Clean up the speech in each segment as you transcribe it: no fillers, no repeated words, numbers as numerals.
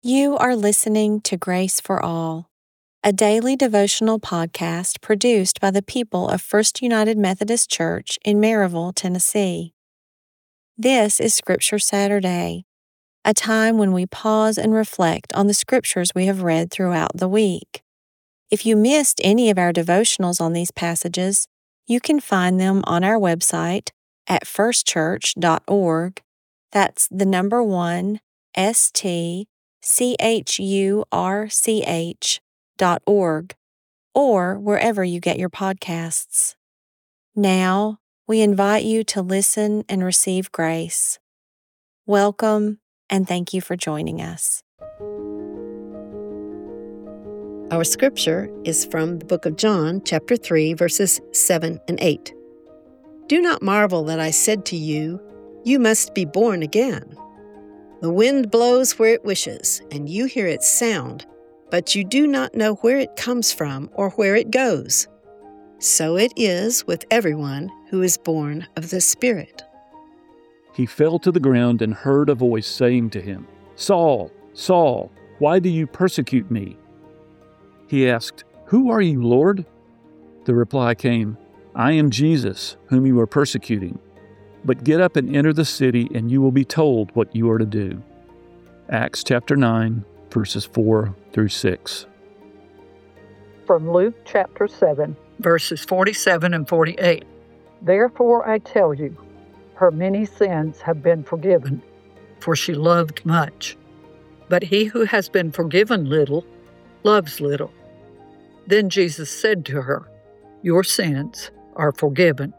You are listening to Grace for All, a daily devotional podcast produced by the people of First United Methodist Church in Maryville, Tennessee. This is Scripture Saturday, a time when we pause and reflect on the scriptures we have read throughout the week. If you missed any of our devotionals on these passages, you can find them on our website at firstchurch.org. That's the number 1, STCHURCH.org, or wherever you get your podcasts. Now, we invite you to listen and receive grace. Welcome, and thank you for joining us. Our scripture is from the book of John, chapter 3, verses 7 and 8. Do not marvel that I said to you, you must be born again. The wind blows where it wishes, and you hear its sound, but you do not know where it comes from or where it goes. So it is with everyone who is born of the Spirit. He fell to the ground and heard a voice saying to him, Saul, Saul, why do you persecute me? He asked, Who are you, Lord? The reply came, I am Jesus, whom you are persecuting. But get up and enter the city, and you will be told what you are to do. Acts chapter 9, verses 4 through 6. From Luke chapter 7, verses 47 and 48. Therefore I tell you, her many sins have been forgiven, for she loved much. But he who has been forgiven little, loves little. Then Jesus said to her, Your sins are forgiven.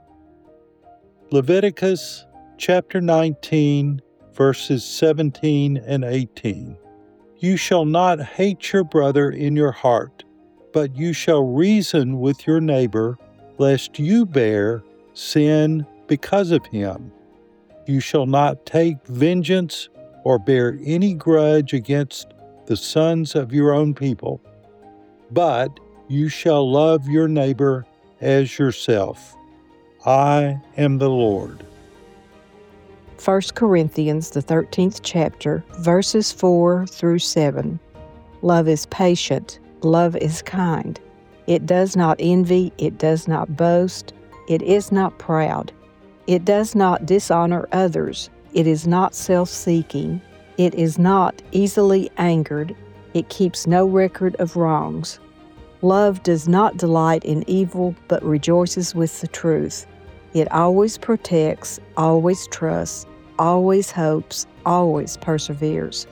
Leviticus chapter 19, verses 17 and 18. You shall not hate your brother in your heart, but you shall reason with your neighbor, lest you bear sin because of him. You shall not take vengeance or bear any grudge against the sons of your own people, but you shall love your neighbor as yourself. I am the Lord. 1 Corinthians, the 13th chapter, verses 4 through 7. Love is patient. Love is kind. It does not envy. It does not boast. It is not proud. It does not dishonor others. It is not self-seeking. It is not easily angered. It keeps no record of wrongs. Love does not delight in evil, but rejoices with the truth. It always protects, always trusts, always hopes, always perseveres.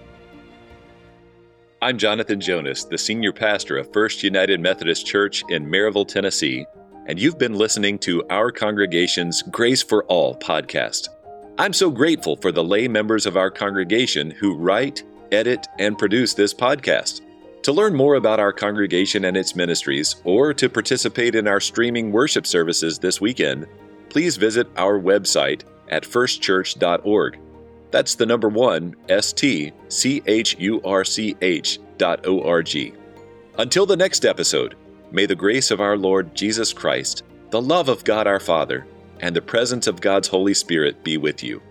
I'm Jonathan Jonas, the senior pastor of First United Methodist Church in Maryville, Tennessee, and you've been listening to our congregation's Grace for All podcast. I'm so grateful for the lay members of our congregation who write, edit, and produce this podcast. To learn more about our congregation and its ministries, or to participate in our streaming worship services this weekend, please visit our website at firstchurch.org. That's the number 1, STCHURCH.org. Until the next episode, may the grace of our Lord Jesus Christ, the love of God our Father, and the presence of God's Holy Spirit be with you.